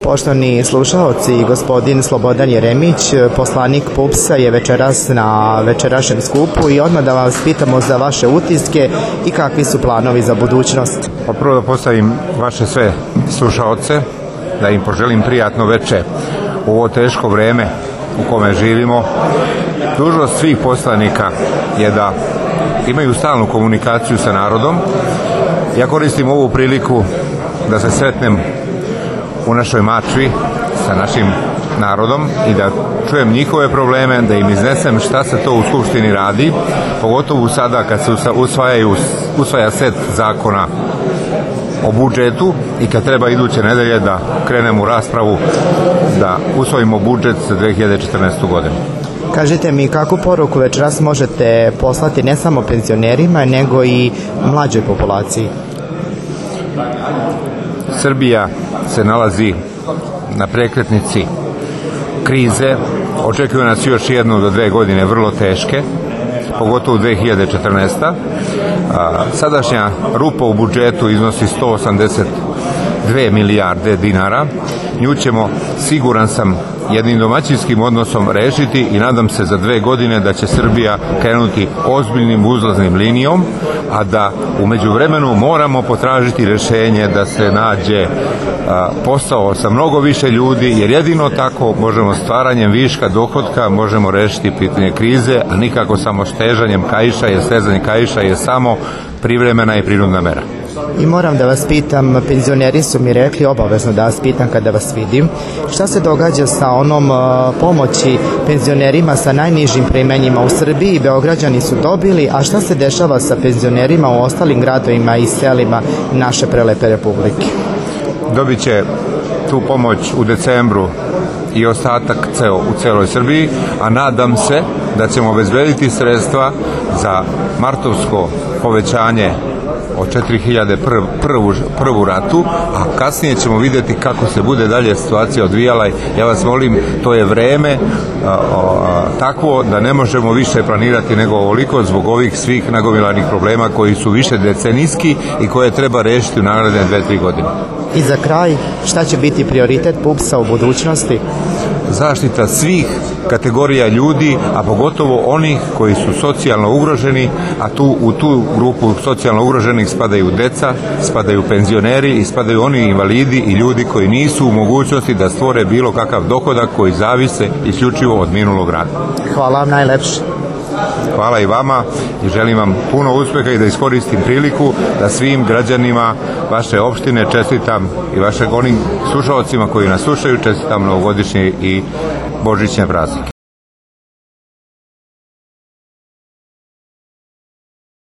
Poštovani slušaoci, gospodin Slobodan Jeremić, poslanik PUPS-a, je večeras na večerašnjem skupu i odmah da vas pitamo za vaše utiske i kakvi su planovi za budućnost. Prvo da postavim vaše sve slušaoce, da im poželim prijatno veče u ovo teško vreme u kome živimo. Dužnost svih poslanika je da imaju stalnu komunikaciju sa narodom. Ja koristim ovu priliku da se sretnem u našoj Mačvi sa našim narodom i da čujem njihove probleme, da im iznesem šta se to u Skupštini radi, pogotovo sada kad se usvaja set zakona o budžetu i kad treba iduće nedelje da krenemo u raspravu da usvojimo budžet za 2014. godinu. Kažite mi, kakvu poruku večeras možete poslati ne samo penzionerima, nego i mlađoj populaciji? Srbija se nalazi na prekretnici krize, očekuje nas još 1 do 2 godine vrlo teške, pogotovo 2014. Sadašnja rupa u budžetu iznosi 182 milijarde dinara. Nju ćemo, siguran sam, jednim domaćinskim odnosom rešiti i nadam se za 2 godine da će Srbija krenuti ozbiljnim uzlaznim linijom, a da u međuvremenu moramo potražiti rešenje da se nađe posao sa mnogo više ljudi, jer jedino tako možemo stvaranjem viška dohotka možemo rešiti pitanje krize, a nikako samo stežanjem kaiša, jer stezanje kaiša je samo privremena i prinudna mera. I moram da vas pitam, penzioneri su mi rekli, obavezno da vas pitam kada vas vidim, šta se događa sa onom pomoći penzionerima sa najnižim primanjima u Srbiji? Beograđani su dobili, a šta se dešava sa penzionerima u ostalim gradovima i selima naše prelepe republike? Dobit će tu pomoć u decembru i ostatak u celoj Srbiji, a nadam se da ćemo obezbediti sredstva za martovsko povećanje od 4.000 prvu ratu, a kasnije ćemo vidjeti kako se bude dalje situacija odvijala. Ja vas molim, to je vreme takvo da ne možemo više planirati nego ovoliko zbog ovih svih nagomilanih problema koji su više decenijski i koje treba rešiti u naredne 2-3 godine. I za kraj, šta će biti prioritet PUPS-a u budućnosti? Zaštita svih kategorija ljudi, a pogotovo onih koji su socijalno ugroženi, a u tu grupu socijalno ugroženih spadaju deca, spadaju penzioneri i spadaju oni invalidi i ljudi koji nisu u mogućnosti da stvore bilo kakav dohodak koji zavise isključivo od minulog rada. Hvala vam najlepše. Hvala i vama i želim vam puno uspeha i da iskoristim priliku da svim građanima vaše opštine čestitam i onim slušalcima koji nas slušaju čestitam novogodišnje i božićne praznike.